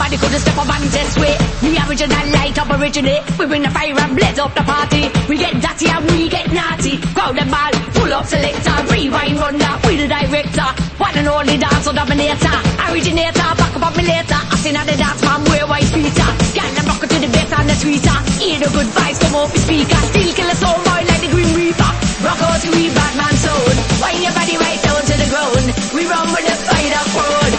Nobody could step up and test way. The original light up originate. We bring the fire and blaze up the party. We get dirty and we get naughty. Crowd and ball, full up selector. Rewind runner, we the director. One and only dancer dominator. Originator, back up on me later. I seen how the dance man wear white Peter. Got them rock to the bass and the tweeter. Hear the good vibes come off the speaker. Still kill a soul boy like the Green Reaper. Rock out to we Batman zone. Wind your body right down to the ground. We run with the spider crowd.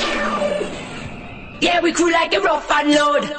Yeah, we crew like a rough and load.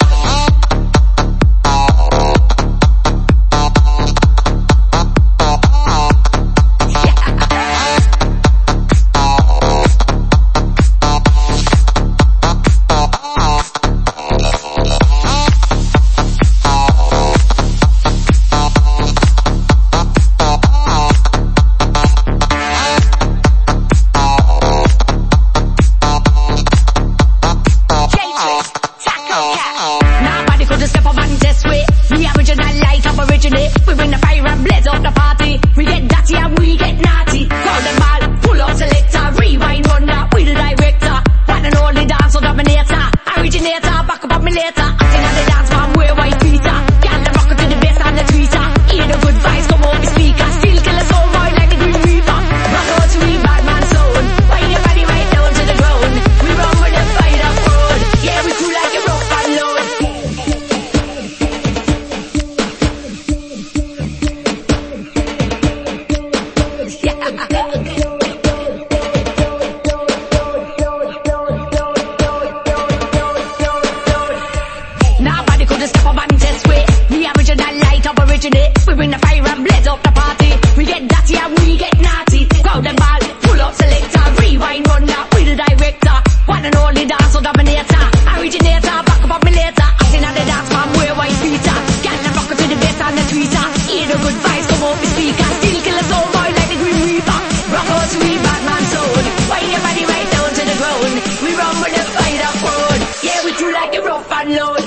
Nobody could step up and test way. The original light up originate. We bring the fire and blaze up the party. We get dirty and we get naughty. Crowd and ball, pull up selector. Rewind runner, we the director. One and only dancer dominator. Originator, back up on me later. Acting on the dance man, wear white Peter. Got the rocker to the bass and the tweeter. Hear the good vibes come off the speaker. Still kill a soul boy like the Green Reaper. Rock out to we Batman zone. Wind your body right down to the ground. We run with the fighter road. Yeah, we crew like a rough and load. Nobody could step up and test way. The original light up originate. We bring the fire and blaze up the party. We get dirty and we get naughty. Crowd and ball, pull up selector. Rewind runner, we the director. One and only dancer dominator. Originator, back up on me later. Acting on the dance man, wear white Peter. Got the rocker to the bass and the tweeter. Hear the good vibes come off the speaker. Still kill a soul boy like the Green Reaper. Rock out to we Batman zone. Wind your body right down to the ground. We run with the fighter road. Yeah, we crew like a rough and load.